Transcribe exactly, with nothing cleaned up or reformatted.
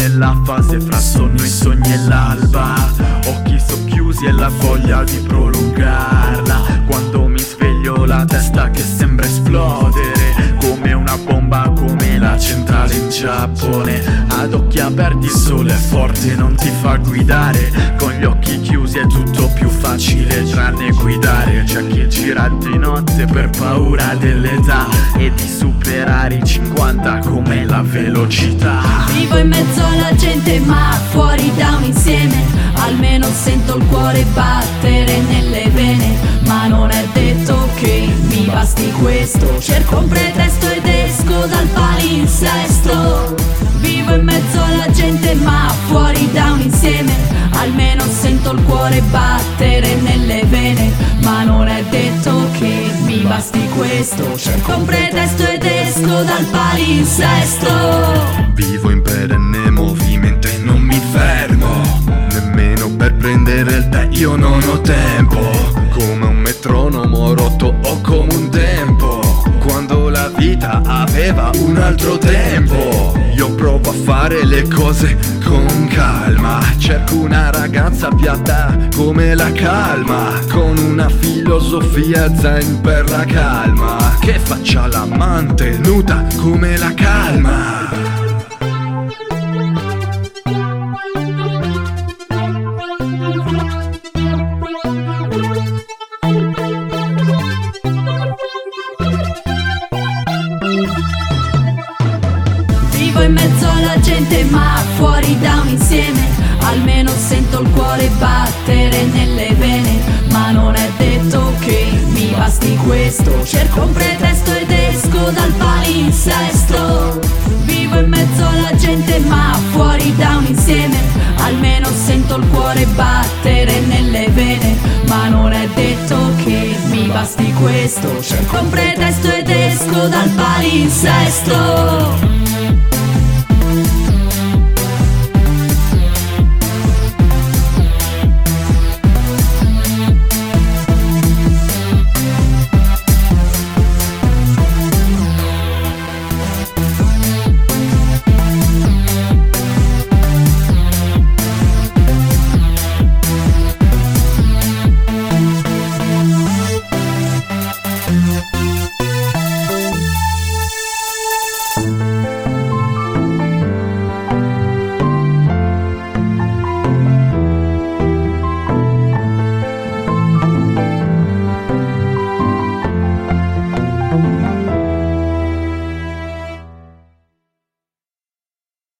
nella fase fra sonno e sogni e l'alba. Occhi socchiusi e la voglia di prolungarla. Quando mi sveglio la testa che sembra esplodere, come una bomba, come la centrale in Giappone. Ad occhi aperti il sole è forte, non ti fa guidare. Con gli occhi chiusi è tutto più facile tranne guidare. C'è chi gira di notte per paura dell'età e di superare i cinquanta come la velocità. Vivo in mezzo alla gente ma fuori da un insieme. Almeno sento il cuore battere nelle vene. Ma non è detto che mi basti questo. Cerco un pretesto ed esco dal palinsesto. Vivo in mezzo alla gente ma fuori da un insieme. Almeno sento il cuore battere nelle vene. Ma non è detto che mi basti questo. Cerco un pretesto ed esco dal palinsesto. Vivo in perenne movimento e non mi fermo. Nemmeno per prendere il tè io non ho tempo. Come un metronomo rotto o come un tempo. Quando la vita aveva un altro tempo. Io provo a fare le cose con calma. Cerco una ragazza piatta come la calma, con una filosofia zen per la calma, che faccia la mantenuta come la calma. Vivo in mezzo alla gente ma fuori da un insieme. Almeno sento il cuore battere nelle vene. Ma non è detto che mi basti questo. Cerco un pretesto ed esco dal palinsesto. Vivo in mezzo alla gente ma fuori da un insieme. Almeno sento il cuore battere nelle vene. Ma non è detto che mi basti questo. Cerco un pretesto ed esco dal palinsesto.